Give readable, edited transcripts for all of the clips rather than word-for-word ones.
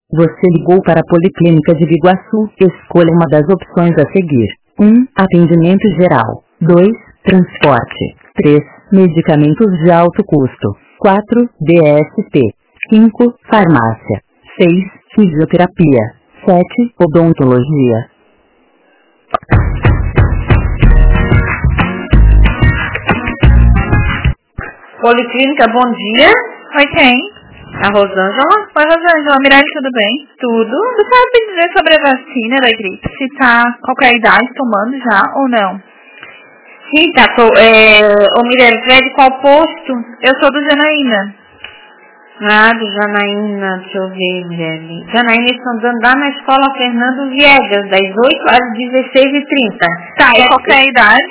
Você ligou para a Policlínica de Biguaçu. Escolha uma das opções a seguir. 1. Atendimento geral. 2. Transporte. 3. Medicamentos de alto custo. 4. DST. 5. Farmácia. 6. Fisioterapia. 7. Odontologia. Policlínica, bom dia. Oi, quem? A Rosângela. Oi, Rosângela. Mirelle, tudo bem? Tudo. Você sabe me dizer sobre a vacina da gripe? Se tá qualquer idade tomando já ou não? Sim, tá. Ô Mirelle, você é de qual posto? Eu sou do Janaína. Ah, do Janaína, deixa eu ver, Mirelle. Janaína, eles estão dando lá na escola Fernando Viegas, das 8 às 16h30. Tá, e qualquer idade?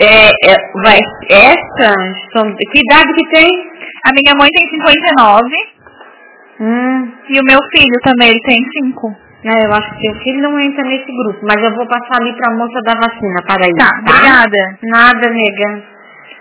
Que idade que tem? A minha mãe tem 59. E o meu filho também, ele tem 5. Eu acho que seu filho não entra nesse grupo, mas eu vou passar ali pra moça da vacina, para aí. Tá, obrigada. Nada, nega.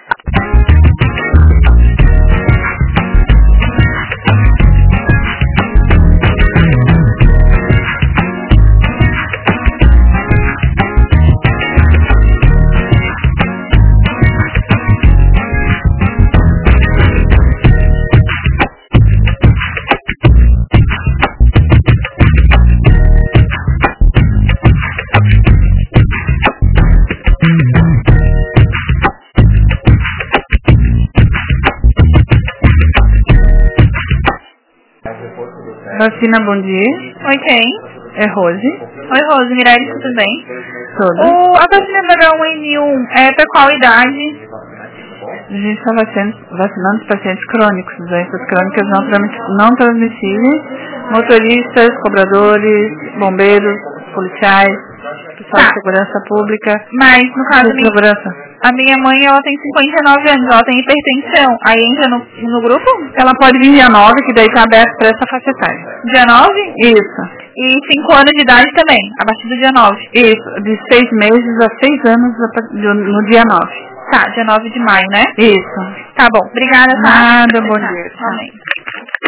Vacina, bom dia. Oi, quem? É Rose. Oi, Rose. Mirelle, tudo bem? Tudo. A vacina da H1N1 é pra qual idade? A gente está vacinando os pacientes crônicos, doenças crônicas não transmissíveis, motoristas, cobradores, bombeiros, policiais, pessoal de segurança pública. Mas, no caso, segurança. A minha mãe, ela tem 59 anos, ela tem hipertensão. Aí entra no grupo? Ela pode vir dia 9, que daí está aberto para essa faixa etária. Dia 9? Isso. E 5 anos de idade também, a partir do dia 9? Isso, de 6 meses a 6 anos no dia 9. Tá, dia 9 de maio, né? Isso. Tá bom, obrigada, tá? Nada, bom dia. Amém.